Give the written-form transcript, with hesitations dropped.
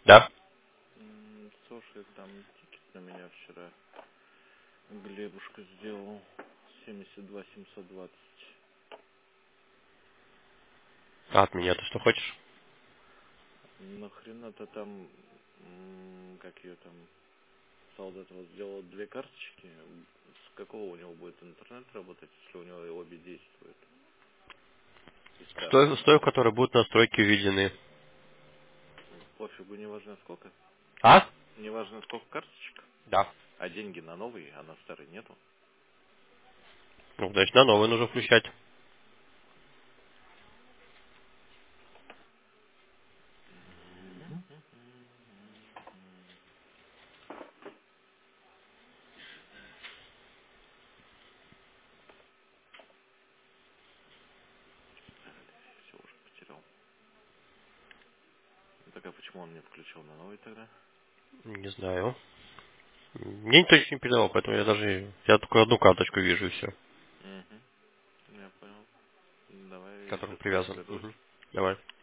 Да. Слушай, там тикет на меня вчера Глебушка сделал 72 720. А от меня ты что хочешь? Нахрена-то там, как ее там, солдат вот сделал две карточки. С какого у него будет интернет работать, если у него обе действуют? Из С карточек. той, у которой будут настройки введены. Пофигу, неважно сколько. А? Неважно сколько карточек. Да. А деньги на новые, а на старые нету. Ну, значит, на новый нужно включать. Все уже потерял. Так а почему он не включил на новый тогда? Не знаю. Мне никто еще не передавал, поэтому я только одну карточку вижу и все, Угу. Я понял. к Давай которому сейчас привязан. разберусь. Угу. Давай.